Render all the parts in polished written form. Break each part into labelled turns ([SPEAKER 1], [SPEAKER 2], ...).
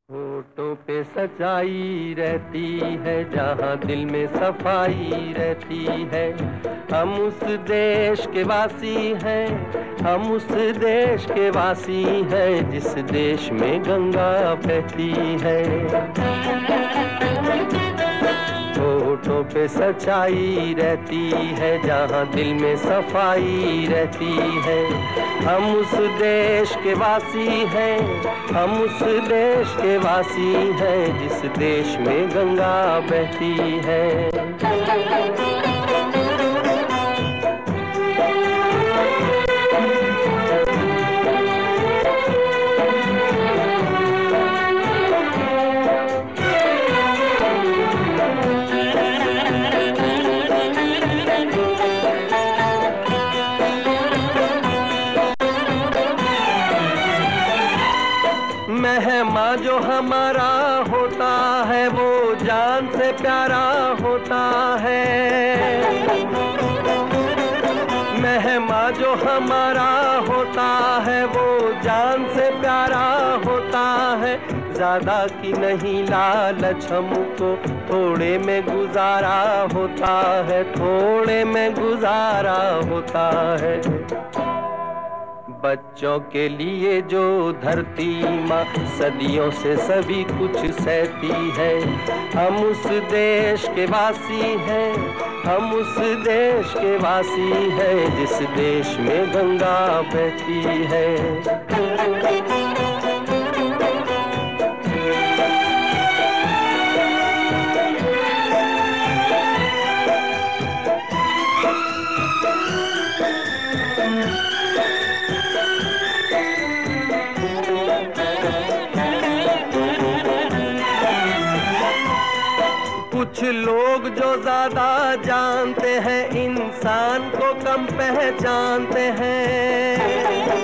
[SPEAKER 1] होठों पे सच्चाई रहती है, जहाँ दिल में सफाई रहती है। हम उस देश के वासी हैं, हम उस देश के वासी हैं, जिस देश में गंगा बहती है। होठों पे सच्चाई रहती है, जहाँ दिल में सफाई रहती है। हम उस देश के वासी हैं, हम उस देश के वासी हैं, जिस देश में गंगा बहती है। मेहमान जो हमारा होता है, वो जान से प्यारा होता है। मेहमान जो हमारा होता है, वो जान से प्यारा होता है। ज्यादा की नहीं लालच हमको, थोड़े में गुजारा होता है, थोड़े में गुजारा होता है। बच्चों के लिए जो धरती माँ सदियों से सभी कुछ सहती है। हम उस देश के वासी हैं, हम उस देश के वासी हैं, जिस देश में गंगा बहती है। कुछ लोग जो ज्यादा जानते हैं, इंसान को कम पहचानते हैं।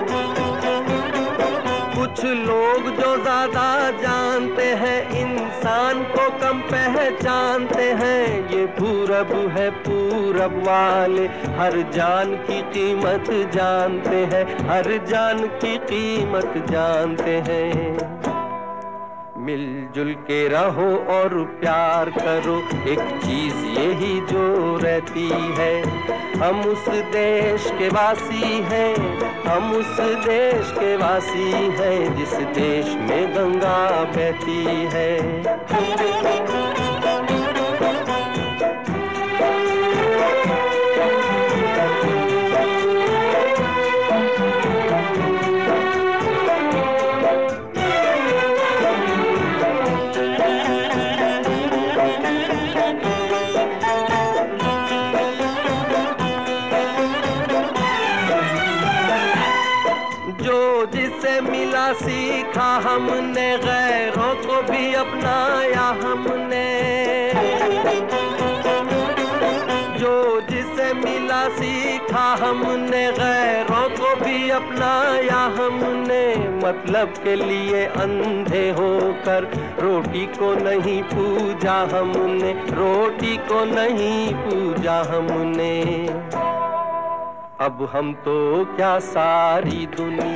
[SPEAKER 1] कुछ लोग जो ज्यादा जानते हैं, इंसान को कम पहचानते हैं। ये पूरब है, पूरब वाले हर जान की कीमत जानते हैं, हर जान की कीमत जानते हैं। मिलजुल के रहो और प्यार करो, एक चीज यही जो रहती है। हम उस देश के वासी हैं, हम उस देश के वासी हैं, जिस देश में गंगा बहती है। जो जिससे मिला सीखा हमने, गैरों को भी अपनाया हमने। जो जिससे मिला सीखा हमने, गैरों को भी अपनाया हमने। मतलब के लिए अंधे होकर रोटी को नहीं पूजा हमने, रोटी को नहीं पूजा हमने। अब हम तो क्या सारी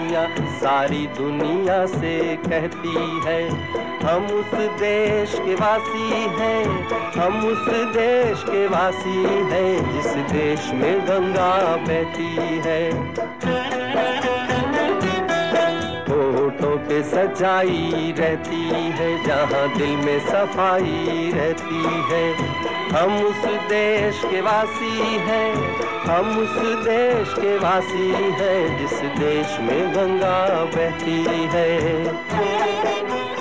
[SPEAKER 1] दुनिया से कहती है। हम उस देश के वासी हैं, हम उस देश के वासी हैं, जिस देश में गंगा बहती है। होठों पे सच्चाई रहती है, जहाँ दिल में सफाई रहती है। हम उस देश के वासी हैं, हम उस देश के वासी हैं, जिस देश में गंगा बहती है।